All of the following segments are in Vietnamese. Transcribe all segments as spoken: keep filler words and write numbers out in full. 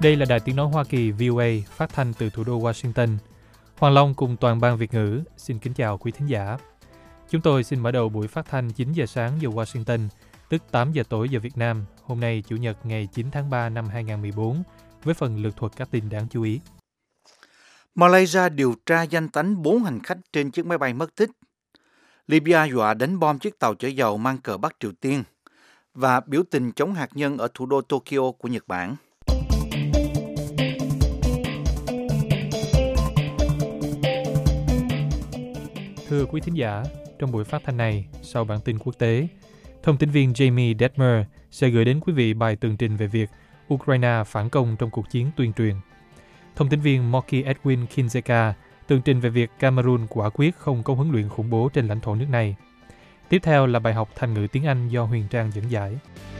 Đây là Đài Tiếng Nói Hoa Kỳ vê o a phát thanh từ thủ đô Washington. Hoàng Long cùng toàn ban Việt ngữ xin kính chào quý thính giả. Chúng tôi xin mở đầu buổi phát thanh chín giờ sáng giờ Washington, tức tám giờ tối giờ Việt Nam, hôm nay Chủ nhật ngày chín tháng ba năm hai nghìn không trăm mười bốn, với phần lược thuật các tin đáng chú ý. Malaysia điều tra danh tánh bốn hành khách trên chiếc máy bay mất tích. Libya dọa đánh bom chiếc tàu chở dầu mang cờ Bắc Triều Tiên. Và biểu tình chống hạt nhân ở thủ đô Tokyo của Nhật Bản. Thưa quý thính giả, trong buổi phát thanh này, sau bản tin quốc tế, thông tin viên Jamie Detmer sẽ gửi đến quý vị bài tường trình về việc Ukraine phản công trong cuộc chiến tuyên truyền. Thông tin viên Moki Edwin Kinzeka tường trình về việc Cameroon quả quyết không có huấn luyện khủng bố trên lãnh thổ nước này. Tiếp theo là bài học Thành ngữ tiếng Anh do Huyền Trang dẫn giải.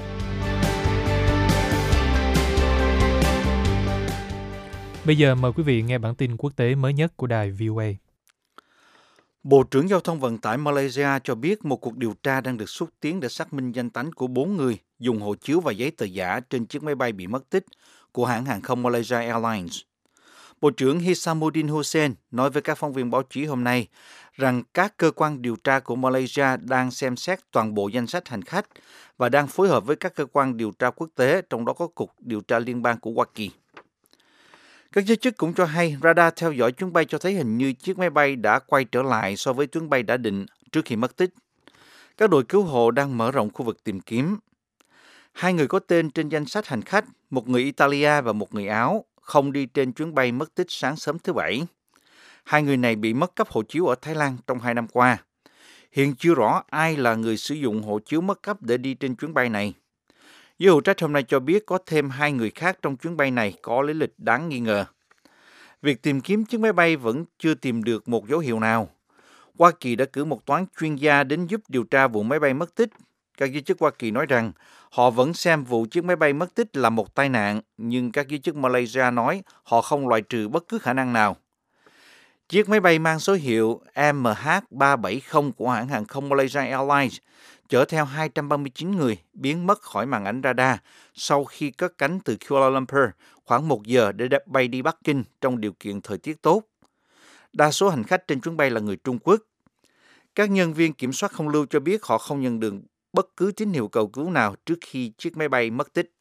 Bây giờ mời quý vị nghe bản tin quốc tế mới nhất của đài vê o a. Bộ trưởng Giao thông Vận tải Malaysia cho biết một cuộc điều tra đang được xúc tiến để xác minh danh tánh của bốn người dùng hộ chiếu và giấy tờ giả trên chiếc máy bay bị mất tích của hãng hàng không Malaysia Airlines. Bộ trưởng Hisamuddin Hussein nói với các phóng viên báo chí hôm nay rằng các cơ quan điều tra của Malaysia đang xem xét toàn bộ danh sách hành khách và đang phối hợp với các cơ quan điều tra quốc tế, trong đó có Cục Điều tra Liên bang của Hoa Kỳ. Các giới chức cũng cho hay radar theo dõi chuyến bay cho thấy hình như chiếc máy bay đã quay trở lại so với chuyến bay đã định trước khi mất tích. Các đội cứu hộ đang mở rộng khu vực tìm kiếm. Hai người có tên trên danh sách hành khách, một người Italia và một người Áo, không đi trên chuyến bay mất tích sáng sớm thứ Bảy. Hai người này bị mất cấp hộ chiếu ở Thái Lan trong hai năm qua. Hiện chưa rõ ai là người sử dụng hộ chiếu mất cấp để đi trên chuyến bay này. Giới hữu trách hôm nay cho biết có thêm hai người khác trong chuyến bay này có lý lịch đáng nghi ngờ. Việc tìm kiếm chiếc máy bay vẫn chưa tìm được một dấu hiệu nào. Hoa Kỳ đã cử một toán chuyên gia đến giúp điều tra vụ máy bay mất tích. Các giới chức Hoa Kỳ nói rằng họ vẫn xem vụ chiếc máy bay mất tích là một tai nạn, nhưng các giới chức Malaysia nói họ không loại trừ bất cứ khả năng nào. Chiếc máy bay mang số hiệu M H ba bảy không của hãng hàng không Malaysia Airlines chở theo hai trăm ba mươi chín người biến mất khỏi màn ảnh radar sau khi cất cánh từ Kuala Lumpur khoảng một giờ để bay đi Bắc Kinh trong điều kiện thời tiết tốt. Đa số hành khách trên chuyến bay là người Trung Quốc. Các nhân viên kiểm soát không lưu cho biết họ không nhận được bất cứ tín hiệu cầu cứu nào trước khi chiếc máy bay mất tích.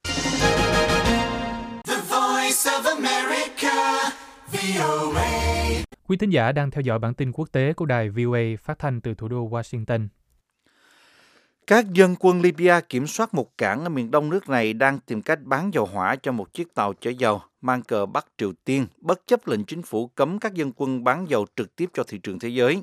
The Voice of America, vê o a. Quý thính giả đang theo dõi bản tin quốc tế của đài vê o a phát thanh từ thủ đô Washington. Các dân quân Libya kiểm soát một cảng ở miền đông nước này đang tìm cách bán dầu hỏa cho một chiếc tàu chở dầu mang cờ Bắc Triều Tiên, bất chấp lệnh chính phủ cấm các dân quân bán dầu trực tiếp cho thị trường thế giới.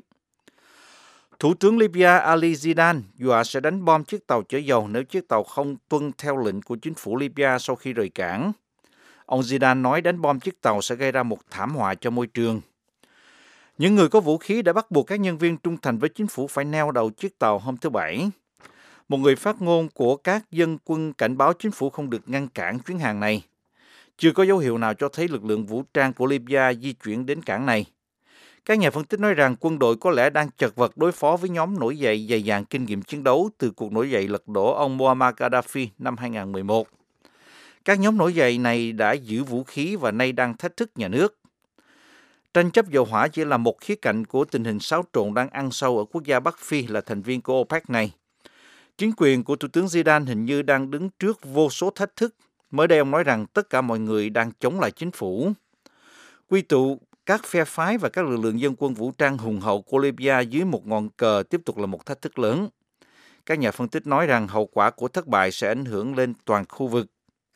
Thủ tướng Libya Ali Zidane dọa sẽ đánh bom chiếc tàu chở dầu nếu chiếc tàu không tuân theo lệnh của chính phủ Libya sau khi rời cảng. Ông Zidane nói đánh bom chiếc tàu sẽ gây ra một thảm họa cho môi trường. Những người có vũ khí đã bắt buộc các nhân viên trung thành với chính phủ phải neo đầu chiếc tàu hôm thứ Bảy. Một người phát ngôn của các dân quân cảnh báo chính phủ không được ngăn cản chuyến hàng này. Chưa có dấu hiệu nào cho thấy lực lượng vũ trang của Libya di chuyển đến cảng này. Các nhà phân tích nói rằng quân đội có lẽ đang chật vật đối phó với nhóm nổi dậy dày dạn kinh nghiệm chiến đấu từ cuộc nổi dậy lật đổ ông Muammar Gaddafi năm hai nghìn không trăm mười một. Các nhóm nổi dậy này đã giữ vũ khí và nay đang thách thức nhà nước. Tranh chấp dầu hỏa chỉ là một khía cạnh của tình hình xáo trộn đang ăn sâu ở quốc gia Bắc Phi là thành viên của OPEC này. Chính quyền của Thủ tướng Zidane hình như đang đứng trước vô số thách thức. Mới đây ông nói rằng tất cả mọi người đang chống lại chính phủ. Quy tụ các phe phái và các lực lượng dân quân vũ trang hùng hậu của Libya dưới một ngọn cờ tiếp tục là một thách thức lớn. Các nhà phân tích nói rằng hậu quả của thất bại sẽ ảnh hưởng lên toàn khu vực.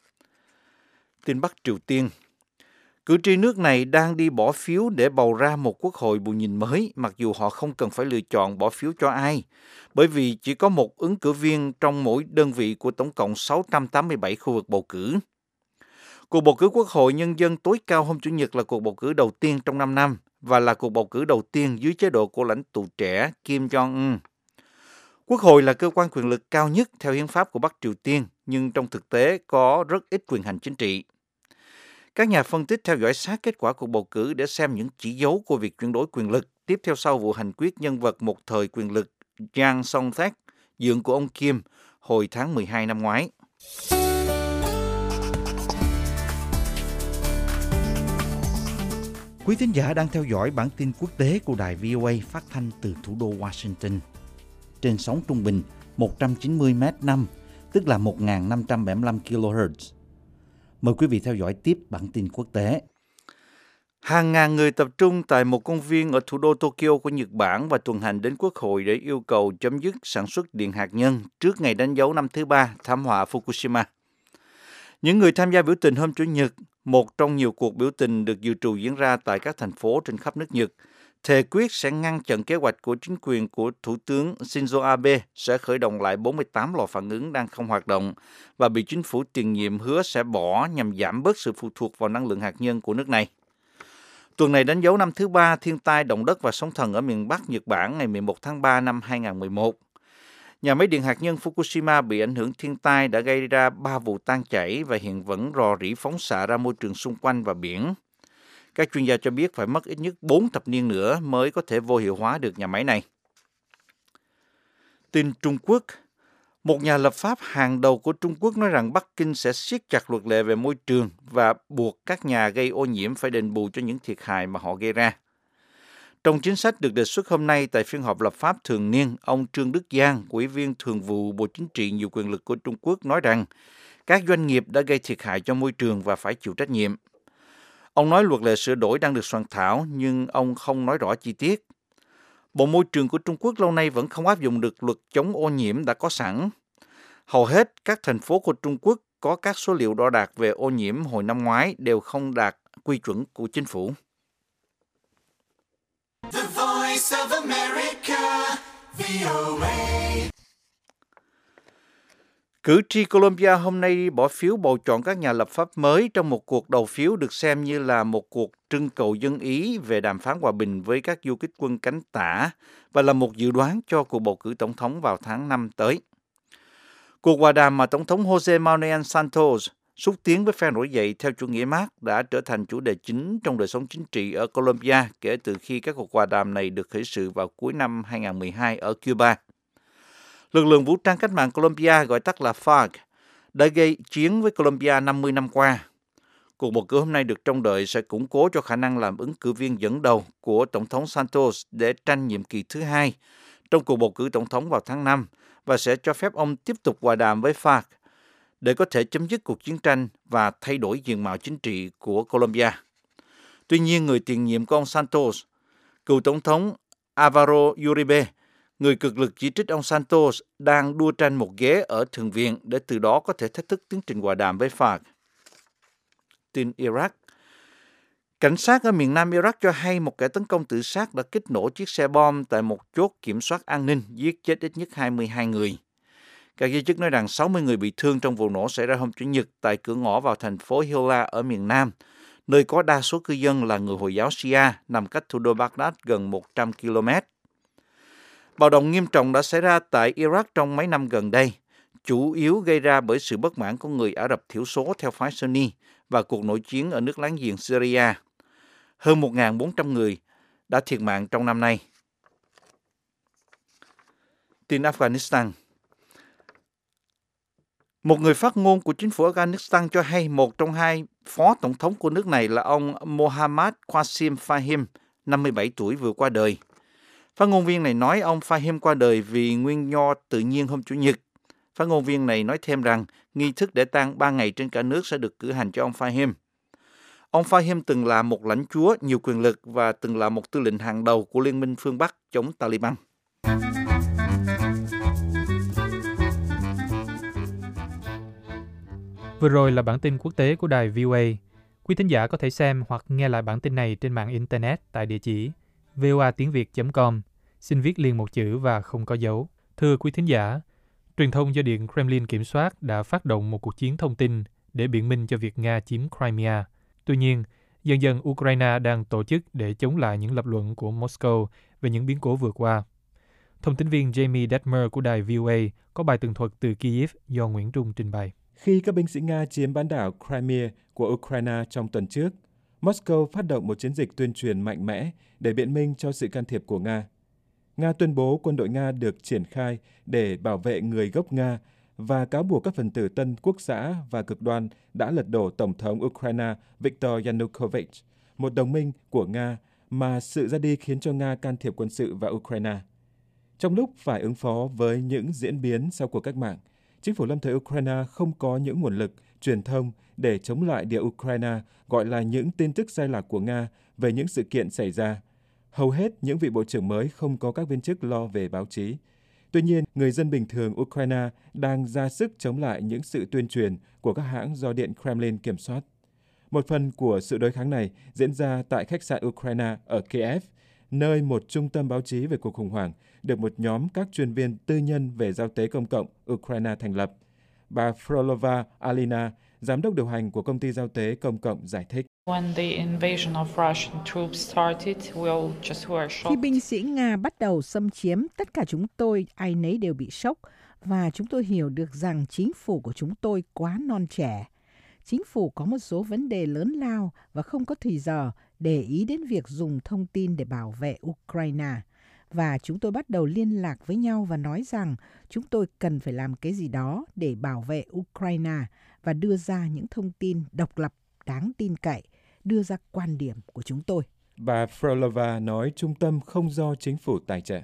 Tin Bắc Triều Tiên. Cử tri nước này đang đi bỏ phiếu để bầu ra một quốc hội bù nhìn mới, mặc dù họ không cần phải lựa chọn bỏ phiếu cho ai, bởi vì chỉ có một ứng cử viên trong mỗi đơn vị của tổng cộng sáu trăm tám mươi bảy khu vực bầu cử. Cuộc bầu cử Quốc hội Nhân dân tối cao hôm Chủ nhật là cuộc bầu cử đầu tiên trong năm năm và là cuộc bầu cử đầu tiên dưới chế độ của lãnh tụ trẻ Kim Jong-un. Quốc hội là cơ quan quyền lực cao nhất theo hiến pháp của Bắc Triều Tiên, nhưng trong thực tế có rất ít quyền hành chính trị. Các nhà phân tích theo dõi sát kết quả cuộc bầu cử để xem những chỉ dấu của việc chuyển đổi quyền lực tiếp theo sau vụ hành quyết nhân vật một thời quyền lực Jang Song-thaek, dượng của ông Kim, hồi tháng mười hai năm ngoái. Quý thính giả đang theo dõi bản tin quốc tế của đài vê o a phát thanh từ thủ đô Washington. Trên sóng trung bình một trăm chín mươi mét năm, tức là một nghìn năm trăm bảy mươi lăm ki lô héc. Mời quý vị theo dõi tiếp bản tin quốc tế. Hàng ngàn người tập trung tại một công viên ở thủ đô Tokyo của Nhật Bản và tuần hành đến Quốc hội để yêu cầu chấm dứt sản xuất điện hạt nhân trước ngày đánh dấu năm thứ ba thảm họa Fukushima. Những người tham gia biểu tình hôm Chủ nhật, một trong nhiều cuộc biểu tình được dự trù diễn ra tại các thành phố trên khắp nước Nhật, thề quyết sẽ ngăn chặn kế hoạch của chính quyền của Thủ tướng Shinzo Abe sẽ khởi động lại bốn mươi tám lò phản ứng đang không hoạt động và bị chính phủ tiền nhiệm hứa sẽ bỏ nhằm giảm bớt sự phụ thuộc vào năng lượng hạt nhân của nước này. Tuần này đánh dấu năm thứ ba thiên tai động đất và sóng thần ở miền Bắc Nhật Bản ngày mười một tháng ba năm hai nghìn không trăm mười một. Nhà máy điện hạt nhân Fukushima bị ảnh hưởng thiên tai đã gây ra ba vụ tan chảy và hiện vẫn rò rỉ phóng xạ ra môi trường xung quanh và biển. Các chuyên gia cho biết phải mất ít nhất bốn thập niên nữa mới có thể vô hiệu hóa được nhà máy này. Tin Trung Quốc. Một nhà lập pháp hàng đầu của Trung Quốc nói rằng Bắc Kinh sẽ siết chặt luật lệ về môi trường và buộc các nhà gây ô nhiễm phải đền bù cho những thiệt hại mà họ gây ra. Trong chính sách được đề xuất hôm nay tại phiên họp lập pháp thường niên, ông Trương Đức Giang, Ủy viên Thường vụ Bộ Chính trị nhiều quyền lực của Trung Quốc nói rằng các doanh nghiệp đã gây thiệt hại cho môi trường và phải chịu trách nhiệm. Ông nói luật lệ sửa đổi đang được soạn thảo nhưng ông không nói rõ chi tiết. Bộ Môi trường của Trung Quốc lâu nay vẫn không áp dụng được luật chống ô nhiễm đã có sẵn. Hầu hết các thành phố của Trung Quốc có các số liệu đo đạc về ô nhiễm hồi năm ngoái đều không đạt quy chuẩn của chính phủ. The Voice of America, vê o a. Cử tri Colombia hôm nay đi bỏ phiếu bầu chọn các nhà lập pháp mới trong một cuộc đầu phiếu được xem như là một cuộc trưng cầu dân ý về đàm phán hòa bình với các du kích quân cánh tả và là một dự đoán cho cuộc bầu cử tổng thống vào tháng năm tới. Cuộc hòa đàm mà Tổng thống José Manuel Santos xúc tiến với phe nổi dậy theo chủ nghĩa Mác đã trở thành chủ đề chính trong đời sống chính trị ở Colombia kể từ khi các cuộc hòa đàm này được khởi sự vào cuối năm hai nghìn không trăm mười hai ở Cuba. Lực lượng vũ trang cách mạng Colombia gọi tắt là FARC đã gây chiến với Colombia năm mươi năm qua. Cuộc bầu cử hôm nay được trông đợi sẽ củng cố cho khả năng làm ứng cử viên dẫn đầu của Tổng thống Santos để tranh nhiệm kỳ thứ hai trong cuộc bầu cử tổng thống vào tháng năm và sẽ cho phép ông tiếp tục hòa đàm với FARC để có thể chấm dứt cuộc chiến tranh và thay đổi diện mạo chính trị của Colombia. Tuy nhiên, người tiền nhiệm của ông Santos, cựu Tổng thống Álvaro Uribe, người cực lực chỉ trích ông Santos, đang đua tranh một ghế ở Thượng viện để từ đó có thể thách thức tiến trình hòa đàm với FARC. Tin Iraq. Cảnh sát ở miền nam Iraq cho hay một kẻ tấn công tự sát đã kích nổ chiếc xe bom tại một chốt kiểm soát an ninh, giết chết ít nhất hai mươi hai người. Các giới chức nói rằng sáu mươi người bị thương trong vụ nổ xảy ra hôm Chủ nhật tại cửa ngõ vào thành phố Hilla ở miền nam, nơi có đa số cư dân là người Hồi giáo Shia, nằm cách thủ đô Baghdad gần một trăm ki lô mét. Bạo động nghiêm trọng đã xảy ra tại Iraq trong mấy năm gần đây, chủ yếu gây ra bởi sự bất mãn của người Ả Rập thiểu số theo phái Sunni và cuộc nội chiến ở nước láng giềng Syria. Hơn một nghìn bốn trăm người đã thiệt mạng trong năm nay. Tin Afghanistan. Một người phát ngôn của chính phủ Afghanistan cho hay một trong hai phó tổng thống của nước này là ông Mohammad Qasim Fahim, năm mươi bảy tuổi vừa qua đời. Phát ngôn viên này nói ông Fahim qua đời vì nguyên do tự nhiên hôm Chủ nhật. Phát ngôn viên này nói thêm rằng nghi thức để tang ba ngày trên cả nước sẽ được cử hành cho ông Fahim. Ông Fahim từng là một lãnh chúa nhiều quyền lực và từng là một tư lệnh hàng đầu của Liên minh phương Bắc chống Taliban. Vừa rồi là bản tin quốc tế của đài vê o a. Quý thính giả có thể xem hoặc nghe lại bản tin này trên mạng Internet tại địa chỉ voa tiếng việt chấm com. Xin viết liền một chữ và không có dấu. Thưa quý thính giả, truyền thông do Điện Kremlin kiểm soát đã phát động một cuộc chiến thông tin để biện minh cho việc Nga chiếm Crimea. Tuy nhiên, dần dần Ukraine đang tổ chức để chống lại những lập luận của Moscow về những biến cố vừa qua. Thông tín viên Jamie Detmer của đài vê o a có bài tường thuật từ Kyiv do Nguyễn Trung trình bày. Khi các binh sĩ Nga chiếm bán đảo Crimea của Ukraine trong tuần trước, Moscow phát động một chiến dịch tuyên truyền mạnh mẽ để biện minh cho sự can thiệp của Nga. Nga tuyên bố quân đội Nga được triển khai để bảo vệ người gốc Nga và cáo buộc các phần tử tân quốc xã và cực đoan đã lật đổ Tổng thống Ukraine Viktor Yanukovych một đồng minh của Nga mà sự ra đi khiến cho Nga can thiệp quân sự vào Ukraine. Trong lúc phải ứng phó với những diễn biến sau cuộc cách mạng, chính phủ lâm thời Ukraine không có những nguồn lực, truyền thông để chống lại điều Ukraine gọi là những tin tức sai lạc của Nga về những sự kiện xảy ra. Hầu hết những vị bộ trưởng mới không có các viên chức lo về báo chí. Tuy nhiên, người dân bình thường Ukraine đang ra sức chống lại những sự tuyên truyền của các hãng do Điện Kremlin kiểm soát. Một phần của sự đối kháng này diễn ra tại khách sạn Ukraine ở Kiev, nơi một trung tâm báo chí về cuộc khủng hoảng được một nhóm các chuyên viên tư nhân về giao tế công cộng Ukraine thành lập. Bà Frolova Alina, giám đốc điều hành của công ty giao tế công cộng, giải thích. Khi binh sĩ Nga bắt đầu xâm chiếm, tất cả chúng tôi ai nấy đều bị sốc và chúng tôi hiểu được rằng chính phủ của chúng tôi quá non trẻ. Chính phủ có một số vấn đề lớn lao và không có thời giờ để ý đến việc dùng thông tin để bảo vệ Ukraine. Và chúng tôi bắt đầu liên lạc với nhau và nói rằng chúng tôi cần phải làm cái gì đó để bảo vệ Ukraine và đưa ra những thông tin độc lập, đáng tin cậy, đưa ra quan điểm của chúng tôi. Bà Frolova nói trung tâm không do chính phủ tài trợ.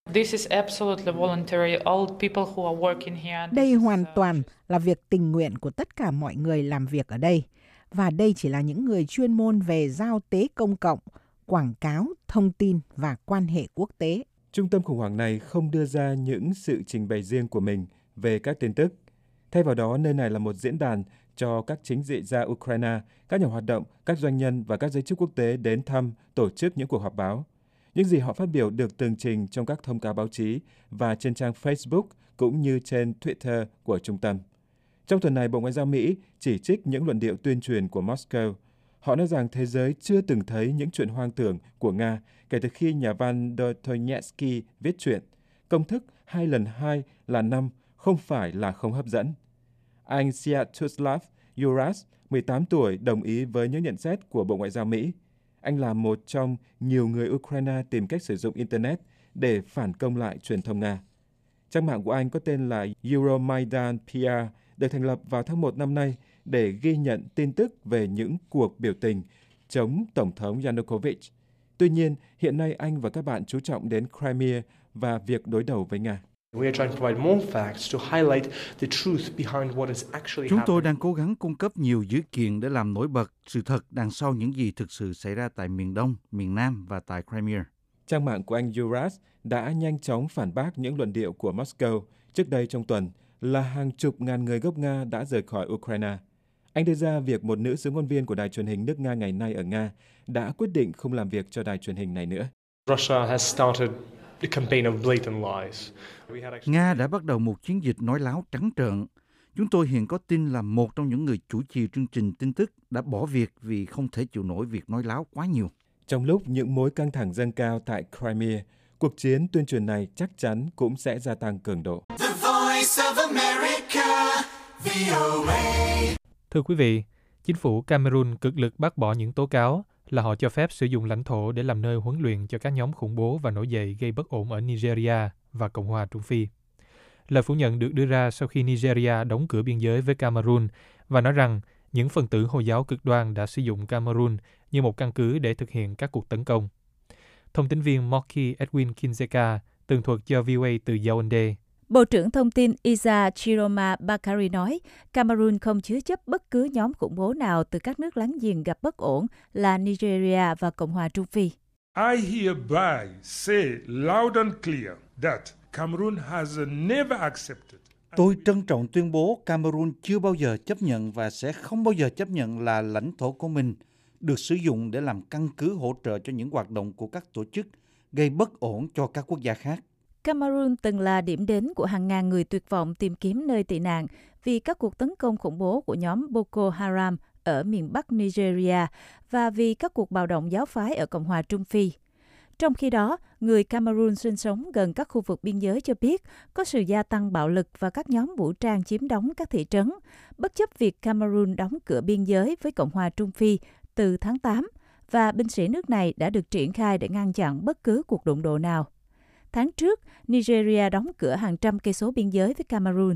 Đây hoàn toàn là việc tình nguyện của tất cả mọi người làm việc ở đây. Và đây chỉ là những người chuyên môn về giao tế công cộng, quảng cáo, thông tin và quan hệ quốc tế. Trung tâm khủng hoảng này không đưa ra những sự trình bày riêng của mình về các tin tức. Thay vào đó, nơi này là một diễn đàn cho các chính trị gia Ukraine, các nhà hoạt động, các doanh nhân và các giới chức quốc tế đến thăm, tổ chức những cuộc họp báo. Những gì họ phát biểu được tường trình trong các thông cáo báo chí và trên trang Facebook cũng như trên Twitter của trung tâm. Trong tuần này, Bộ Ngoại giao Mỹ chỉ trích những luận điệu tuyên truyền của Moscow. Họ nói rằng thế giới chưa từng thấy những chuyện hoang tưởng của Nga kể từ khi nhà văn Dostoevsky viết truyện. Công thức hai lần hai là năm không phải là không hấp dẫn. Anh Sviatoslav Yuras, mười tám tuổi, đồng ý với những nhận xét của Bộ Ngoại giao Mỹ. Anh là một trong nhiều người Ukraine tìm cách sử dụng Internet để phản công lại truyền thông Nga. Trang mạng của anh có tên là Euromaidan pê rờ, được thành lập vào tháng một năm nay để ghi nhận tin tức về những cuộc biểu tình chống Tổng thống Yanukovych. Tuy nhiên, hiện nay anh và các bạn chú trọng đến Crimea và việc đối đầu với Nga. Chúng tôi đang cố gắng cung cấp nhiều dữ kiện để làm nổi bật sự thật đằng sau những gì thực sự xảy ra tại miền Đông, miền Nam và tại Crimea. Trang mạng của anh Yuras đã nhanh chóng phản bác những luận điệu của Moscow trước đây trong tuần là hàng chục ngàn người gốc Nga đã rời khỏi Ukraine. Anh đưa ra việc một nữ xướng ngôn viên của đài truyền hình nước Nga ngày nay ở Nga đã quyết định không làm việc cho đài truyền hình này nữa. Nga đã bắt đầu một chiến dịch nói láo trắng trợn. Chúng tôi hiện có tin là một trong những người chủ trì chương trình tin tức đã bỏ việc vì không thể chịu nổi việc nói láo quá nhiều. Trong lúc những mối căng thẳng dâng cao tại Crimea, cuộc chiến tuyên truyền này chắc chắn cũng sẽ gia tăng cường độ. Thưa quý vị, chính phủ Cameroon cực lực bác bỏ những tố cáo là họ cho phép sử dụng lãnh thổ để làm nơi huấn luyện cho các nhóm khủng bố và nổi dậy gây bất ổn ở Nigeria và Cộng hòa Trung Phi. Lời phủ nhận được đưa ra sau khi Nigeria đóng cửa biên giới với Cameroon và nói rằng những phần tử Hồi giáo cực đoan đã sử dụng Cameroon như một căn cứ để thực hiện các cuộc tấn công. Thông tin viên Moki Edwin Kinzeka tường thuật cho vê o a từ Yaoundé. Bộ trưởng Thông tin Isa Chiroma Bakari nói, Cameroon không chứa chấp bất cứ nhóm khủng bố nào từ các nước láng giềng gặp bất ổn là Nigeria và Cộng hòa Trung Phi. I hereby say loud and clear that Cameroon has never accepted. Tôi trân trọng tuyên bố Cameroon chưa bao giờ chấp nhận và sẽ không bao giờ chấp nhận là lãnh thổ của mình được sử dụng để làm căn cứ hỗ trợ cho những hoạt động của các tổ chức gây bất ổn cho các quốc gia khác. Cameroon từng là điểm đến của hàng ngàn người tuyệt vọng tìm kiếm nơi tị nạn vì các cuộc tấn công khủng bố của nhóm Boko Haram ở miền Bắc Nigeria và vì các cuộc bạo động giáo phái ở Cộng hòa Trung Phi. Trong khi đó, người Cameroon sinh sống gần các khu vực biên giới cho biết có sự gia tăng bạo lực và các nhóm vũ trang chiếm đóng các thị trấn, bất chấp việc Cameroon đóng cửa biên giới với Cộng hòa Trung Phi từ tháng tám và binh sĩ nước này đã được triển khai để ngăn chặn bất cứ cuộc đụng độ nào. Tháng trước, Nigeria đóng cửa hàng trăm cây số biên giới với Cameroon.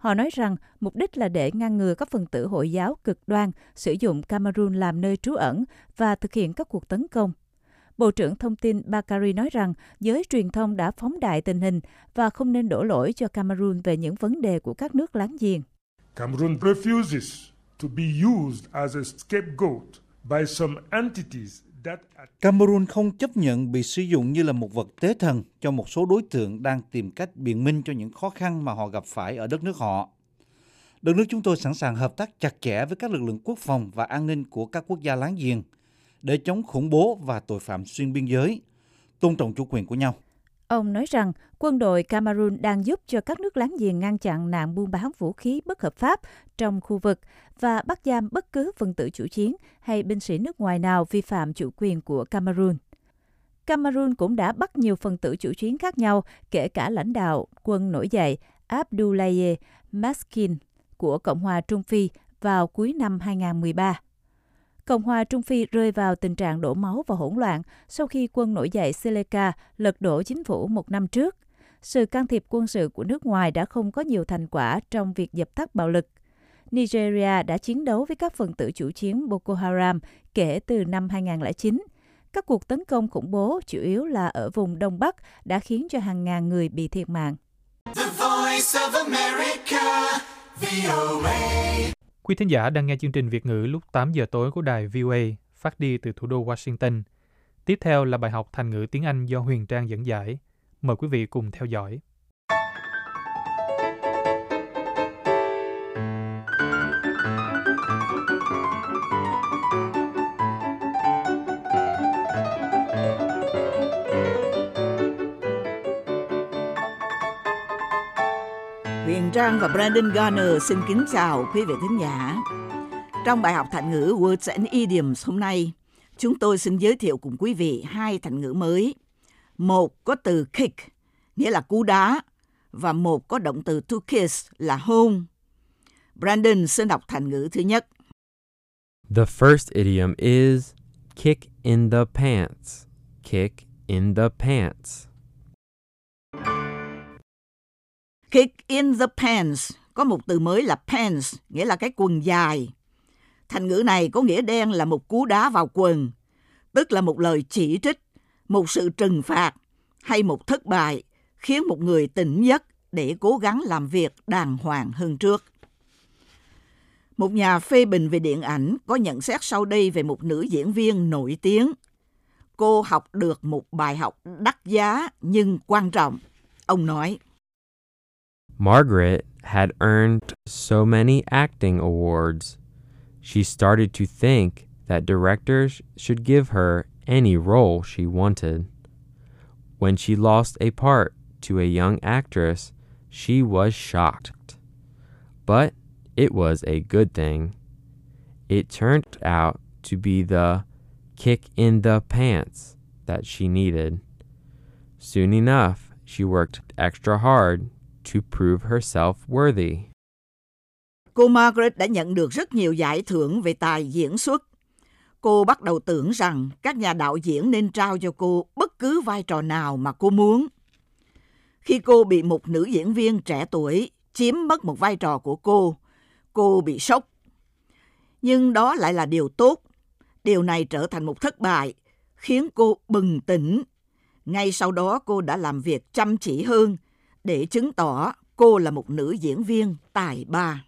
Họ nói rằng mục đích là để ngăn ngừa các phần tử Hồi giáo cực đoan sử dụng Cameroon làm nơi trú ẩn và thực hiện các cuộc tấn công. Bộ trưởng Thông tin Bakary nói rằng giới truyền thông đã phóng đại tình hình và không nên đổ lỗi cho Cameroon về những vấn đề của các nước láng giềng. Cameroon refuses to be used as a scapegoat by some entities that... Cameroon không chấp nhận bị sử dụng như là một vật tế thần cho một số đối tượng đang tìm cách biện minh cho những khó khăn mà họ gặp phải ở đất nước họ. Đất nước chúng tôi sẵn sàng hợp tác chặt chẽ với các lực lượng quốc phòng và an ninh của các quốc gia láng giềng để chống khủng bố và tội phạm xuyên biên giới, tôn trọng chủ quyền của nhau. Ông nói rằng quân đội Cameroon đang giúp cho các nước láng giềng ngăn chặn nạn buôn bán vũ khí bất hợp pháp trong khu vực và bắt giam bất cứ phần tử chủ chiến hay binh sĩ nước ngoài nào vi phạm chủ quyền của Cameroon. Cameroon cũng đã bắt nhiều phần tử chủ chiến khác nhau, kể cả lãnh đạo quân nổi dậy Abdoulaye Maskin của Cộng hòa Trung Phi vào cuối năm hai không một ba. Cộng hòa Trung Phi rơi vào tình trạng đổ máu và hỗn loạn sau khi quân nổi dậy Seleka lật đổ chính phủ một năm trước. Sự can thiệp quân sự của nước ngoài đã không có nhiều thành quả trong việc dập tắt bạo lực. Nigeria đã chiến đấu với các phần tử chủ chiến Boko Haram kể từ năm hai không không chín. Các cuộc tấn công khủng bố chủ yếu là ở vùng Đông Bắc đã khiến cho hàng ngàn người bị thiệt mạng. The Voice of America, vê o a. Quý thính giả đang nghe chương trình Việt ngữ lúc tám giờ tối của đài vê o a phát đi từ thủ đô Washington. Tiếp theo là bài học thành ngữ tiếng Anh do Huyền Trang dẫn giải. Mời quý vị cùng theo dõi. Huyền Trang và Brandon Garner xin kính chào quý vị thính giả. Trong bài học thành ngữ Words and Idioms hôm nay, chúng tôi xin giới thiệu cùng quý vị hai thành ngữ mới. Một có từ kick, nghĩa là cú đá, và một có động từ to kiss là hôn. Brandon xin đọc thành ngữ thứ nhất. The first idiom is kick in the pants. Kick in the pants. Kick in the pants có một từ mới là pants, nghĩa là cái quần dài. Thành ngữ này có nghĩa đen là một cú đá vào quần, tức là một lời chỉ trích, một sự trừng phạt hay một thất bại khiến một người tỉnh giấc để cố gắng làm việc đàng hoàng hơn trước. Một nhà phê bình về điện ảnh có nhận xét sau đây về một nữ diễn viên nổi tiếng. Cô học được một bài học đắt giá nhưng quan trọng. Ông nói, Margaret had earned so many acting awards. She started to think that directors should give her any role she wanted. When she lost a part to a young actress, she was shocked. But it was a good thing. It turned out to be the kick in the pants that she needed. Soon enough, she worked extra hard to prove herself worthy. Cô Margaret đã nhận được rất nhiều giải thưởng về tài diễn xuất. Cô bắt đầu tưởng rằng các nhà đạo diễn nên trao cho cô bất cứ vai trò nào mà cô muốn. Khi cô bị một nữ diễn viên trẻ tuổi chiếm mất một vai trò của cô, cô bị sốc. Nhưng đó lại là điều tốt. Điều này trở thành một thất bại, khiến cô bừng tỉnh. Ngay sau đó cô đã làm việc chăm chỉ hơn để chứng tỏ cô là một nữ diễn viên tài ba.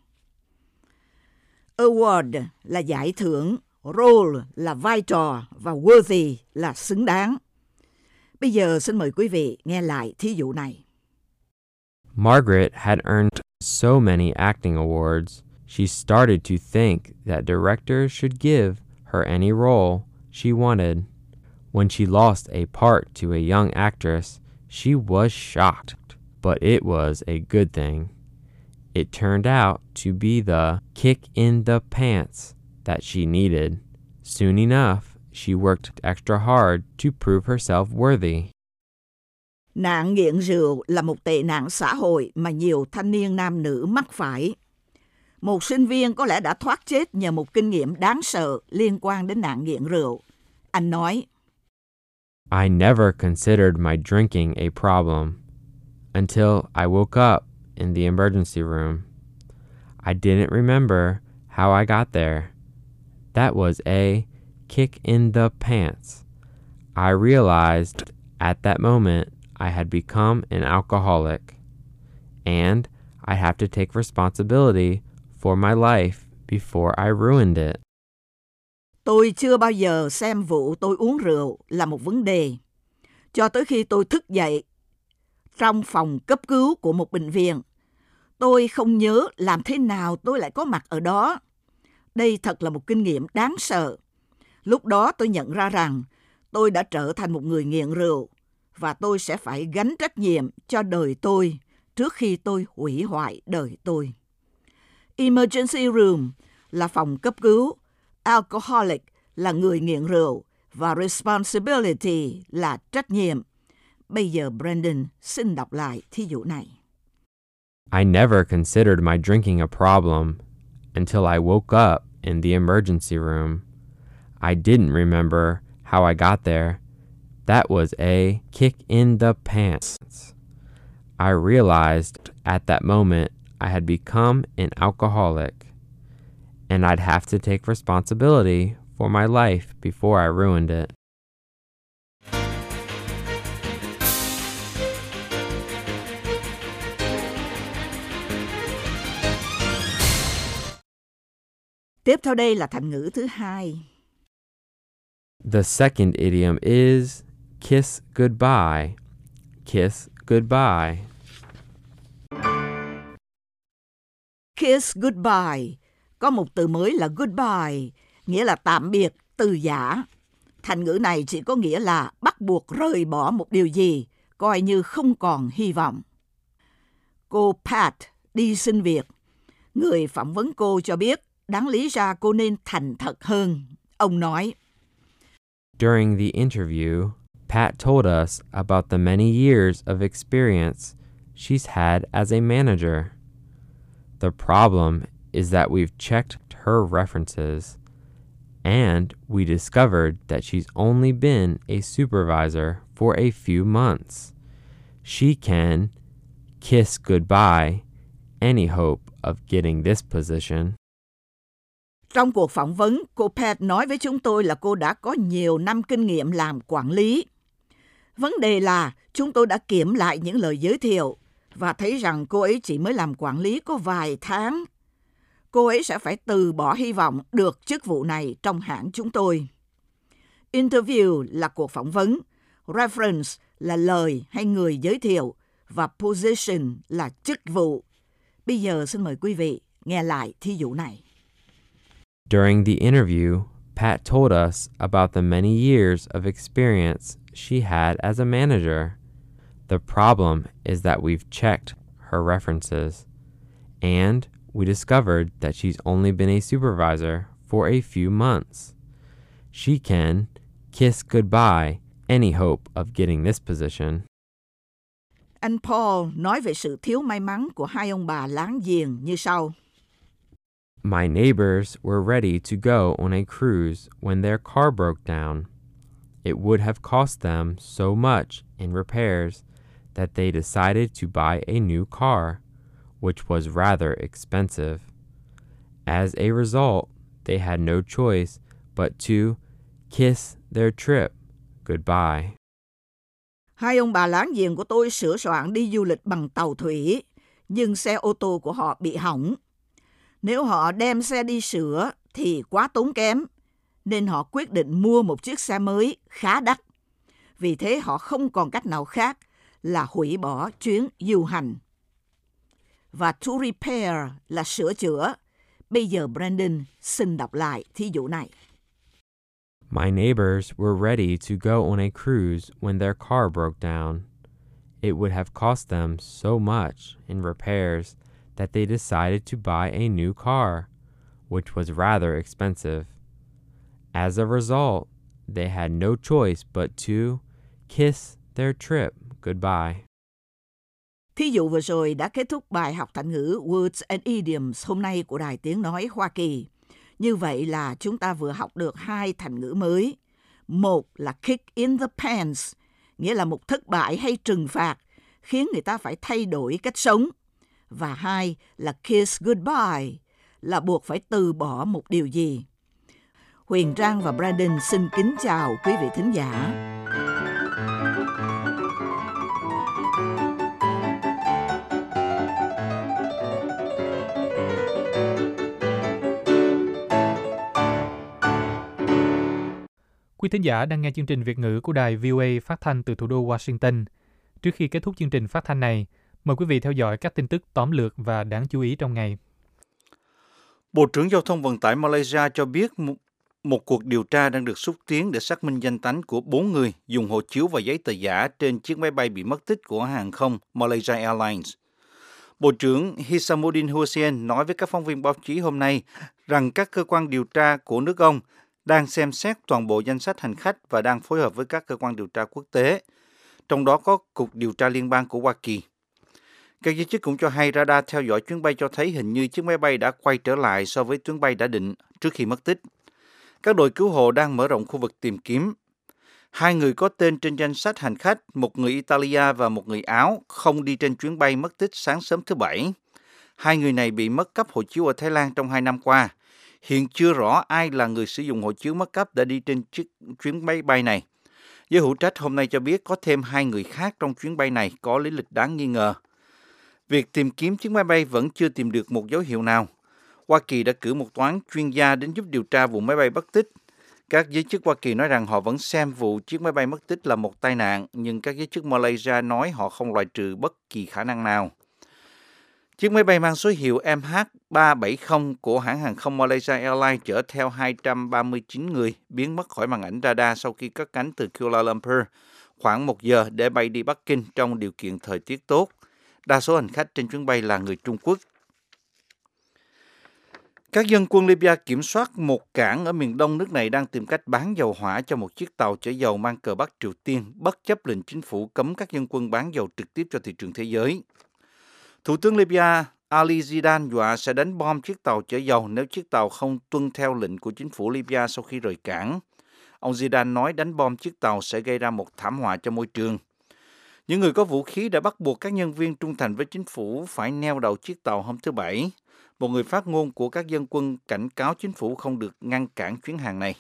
Award là giải thưởng, role là vai trò và worthy là xứng đáng. Bây giờ xin mời quý vị nghe lại thí dụ này. Margaret had earned so many acting awards, she started to think that directors should give her any role she wanted. When she lost a part to a young actress, she was shocked, but it was a good thing. It turned out to be the kick in the pants that she needed. Soon enough, she worked extra hard to prove herself worthy. Nạn nghiện rượu là một tệ nạn xã hội mà nhiều thanh niên nam nữ mắc phải. Một sinh viên có lẽ đã thoát chết nhờ một kinh nghiệm đáng sợ liên quan đến nạn nghiện rượu. Anh nói, I never considered my drinking a problem until I woke up in the emergency room. I didn't remember how I got there. That was a kick in the pants. I realized at that moment I had become an alcoholic, and I'd have to take responsibility for my life before I ruined it. Tôi chưa bao giờ xem vụ tôi uống rượu là một vấn đề, cho tới khi tôi thức dậy trong phòng cấp cứu của một bệnh viện. Tôi không nhớ làm thế nào tôi lại có mặt ở đó. Đây thật là một kinh nghiệm đáng sợ. Lúc đó tôi nhận ra rằng tôi đã trở thành một người nghiện rượu và tôi sẽ phải gánh trách nhiệm cho đời tôi trước khi tôi hủy hoại đời tôi. Emergency room là phòng cấp cứu, alcoholic là người nghiện rượu và responsibility là trách nhiệm. Bây giờ Brandon xin đọc lại thí dụ này. I never considered my drinking a problem until I woke up in the emergency room. I didn't remember how I got there. That was a kick in the pants. I realized at that moment I had become an alcoholic, and I'd have to take responsibility for my life before I ruined it. Tiếp theo đây là thành ngữ thứ hai. The second idiom is kiss goodbye. Kiss goodbye. Kiss goodbye. Có một từ mới là goodbye, nghĩa là tạm biệt, từ giã. Thành ngữ này chỉ có nghĩa là bắt buộc rời bỏ một điều gì, coi như không còn hy vọng. Cô Pat đi xin việc. Người phỏng vấn cô cho biết đáng lý ra cô nên thành thật hơn. Ông nói, During the interview, Pat told us about the many years of experience she's had as a manager. The problem is that we've checked her references, and we discovered that she's only been a supervisor for a few months. She can kiss goodbye any hope of getting this position. Trong cuộc phỏng vấn, cô Pat nói với chúng tôi là cô đã có nhiều năm kinh nghiệm làm quản lý. Vấn đề là chúng tôi đã kiểm lại những lời giới thiệu và thấy rằng cô ấy chỉ mới làm quản lý có vài tháng. Cô ấy sẽ phải từ bỏ hy vọng được chức vụ này trong hãng chúng tôi. Interview là cuộc phỏng vấn, reference là lời hay người giới thiệu và position là chức vụ. Bây giờ xin mời quý vị nghe lại thí dụ này. During the interview, Pat told us about the many years of experience she had as a manager. The problem is that we've checked her references, and we discovered that she's only been a supervisor for a few months. She can kiss goodbye any hope of getting this position. Anh Paul nói về sự thiếu may mắn của hai ông bà láng giềng như sau. My neighbors were ready to go on a cruise when their car broke down. It would have cost them so much in repairs that they decided to buy a new car, which was rather expensive. As a result, they had no choice but to kiss their trip goodbye. Hai ông bà láng giềng của tôi sửa soạn đi du lịch bằng tàu thủy, nhưng xe ô tô của họ bị hỏng. Nếu họ đem xe đi sửa thì quá tốn kém, nên họ quyết định mua một chiếc xe mới khá đắt. Vì thế họ không còn cách nào khác là hủy bỏ chuyến du hành. Và to repair là sửa chữa. Bây giờ Brandon xin đọc lại thí dụ này. My neighbors were ready to go on a cruise when their car broke down. It would have cost them so much in repairs that they decided to buy a new car, which was rather expensive. As a result, they had no choice but to kiss their trip goodbye. Thí dụ vừa rồi đã kết thúc bài học thành ngữ Words and Idioms hôm nay của Đài Tiếng Nói Hoa Kỳ. Như vậy là chúng ta vừa học được hai thành ngữ mới. Một là kick in the pants, nghĩa là một thất bại hay trừng phạt, khiến người ta phải thay đổi cách sống. và hai là kiss goodbye, là buộc phải từ bỏ một điều gì. Huyền Trang và Brandon xin kính chào quý vị thính giả. Quý thính giả đang nghe chương trình Việt ngữ của đài vê o a phát thanh từ thủ đô Washington. Trước khi kết thúc chương trình phát thanh này, mời quý vị theo dõi các tin tức tóm lược và đáng chú ý trong ngày. Bộ trưởng Giao thông Vận tải Malaysia cho biết một, một cuộc điều tra đang được xúc tiến để xác minh danh tánh của bốn người dùng hộ chiếu và giấy tờ giả trên chiếc máy bay bị mất tích của hãng hàng không Malaysia Airlines. Bộ trưởng Hishamuddin Hussein nói với các phóng viên báo chí hôm nay rằng các cơ quan điều tra của nước ông đang xem xét toàn bộ danh sách hành khách và đang phối hợp với các cơ quan điều tra quốc tế, trong đó có Cục Điều tra Liên bang của Hoa Kỳ. Các giới chức cũng cho hay radar theo dõi chuyến bay cho thấy hình như chiếc máy bay đã quay trở lại so với chuyến bay đã định trước khi mất tích. Các đội cứu hộ đang mở rộng khu vực tìm kiếm. Hai người có tên trên danh sách hành khách, một người Italia và một người Áo, không đi trên chuyến bay mất tích sáng sớm thứ Bảy. Hai người này bị mất cắp hộ chiếu ở Thái Lan trong hai năm qua. Hiện chưa rõ ai là người sử dụng hộ chiếu mất cắp đã đi trên chiếc chuyến máy bay này. Giới hữu trách hôm nay cho biết có thêm hai người khác trong chuyến bay này có lý lịch đáng nghi ngờ. Việc tìm kiếm chiếc máy bay vẫn chưa tìm được một dấu hiệu nào. Hoa Kỳ đã cử một toán chuyên gia đến giúp điều tra vụ máy bay mất tích. Các giới chức Hoa Kỳ nói rằng họ vẫn xem vụ chiếc máy bay mất tích là một tai nạn, nhưng các giới chức Malaysia nói họ không loại trừ bất kỳ khả năng nào. Chiếc máy bay mang số hiệu M H ba bảy không của hãng hàng không Malaysia Airlines chở theo hai trăm ba mươi chín người biến mất khỏi màn ảnh radar sau khi cất cánh từ Kuala Lumpur khoảng một giờ để bay đi Bắc Kinh trong điều kiện thời tiết tốt. Đa số hành khách trên chuyến bay là người Trung Quốc. Các dân quân Libya kiểm soát một cảng ở miền đông nước này đang tìm cách bán dầu hỏa cho một chiếc tàu chở dầu mang cờ Bắc Triều Tiên, bất chấp lệnh chính phủ cấm các dân quân bán dầu trực tiếp cho thị trường thế giới. Thủ tướng Libya Ali Zidane dọa sẽ đánh bom chiếc tàu chở dầu nếu chiếc tàu không tuân theo lệnh của chính phủ Libya sau khi rời cảng. Ông Zidane nói đánh bom chiếc tàu sẽ gây ra một thảm họa cho môi trường. Những người có vũ khí đã bắt buộc các nhân viên trung thành với chính phủ phải neo đầu chiếc tàu hôm thứ Bảy. Một người phát ngôn của các dân quân cảnh cáo chính phủ không được ngăn cản chuyến hàng này.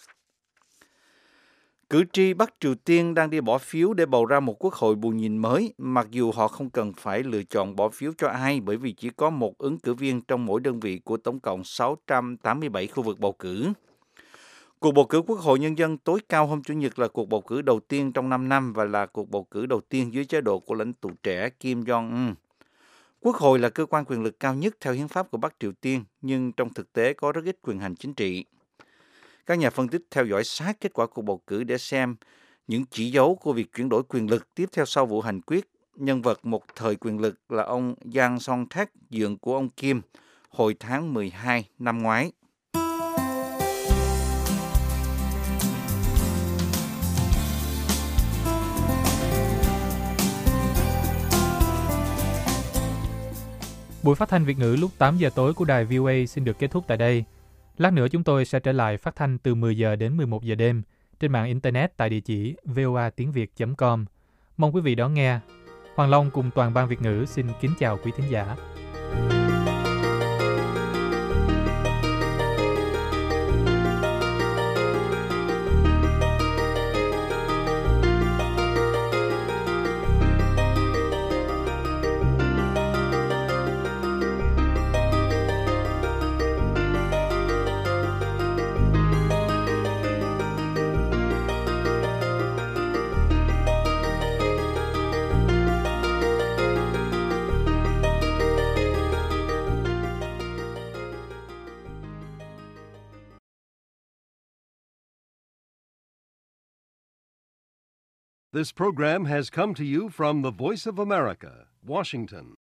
Cử tri Bắc Triều Tiên đang đi bỏ phiếu để bầu ra một quốc hội bù nhìn mới, mặc dù họ không cần phải lựa chọn bỏ phiếu cho ai bởi vì chỉ có một ứng cử viên trong mỗi đơn vị của tổng cộng sáu trăm tám mươi bảy khu vực bầu cử. Cuộc bầu cử Quốc hội Nhân dân tối cao hôm Chủ nhật là cuộc bầu cử đầu tiên trong năm năm và là cuộc bầu cử đầu tiên dưới chế độ của lãnh tụ trẻ Kim Jong-un. Quốc hội là cơ quan quyền lực cao nhất theo hiến pháp của Bắc Triều Tiên, nhưng trong thực tế có rất ít quyền hành chính trị. Các nhà phân tích theo dõi sát kết quả cuộc bầu cử để xem những chỉ dấu của việc chuyển đổi quyền lực tiếp theo sau vụ hành quyết nhân vật một thời quyền lực là ông Yang Song-thak, dượng của ông Kim, hồi tháng mười hai năm ngoái. Buổi phát thanh Việt ngữ lúc tám giờ tối của đài vê o a xin được kết thúc tại đây. Lát nữa chúng tôi sẽ trở lại phát thanh từ mười giờ đến mười một giờ đêm trên mạng Internet tại địa chỉ voa tiếng việt chấm com. Mong quý vị đón nghe. Hoàng Long cùng toàn ban Việt ngữ xin kính chào quý thính giả. This program has come to you from the Voice of America, Washington.